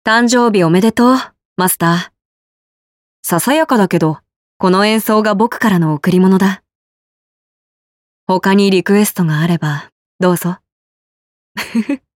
誕生日おめでとう、マスター。ささやかだけど、この演奏が僕からの贈り物だ。他にリクエストがあれば、どうぞ。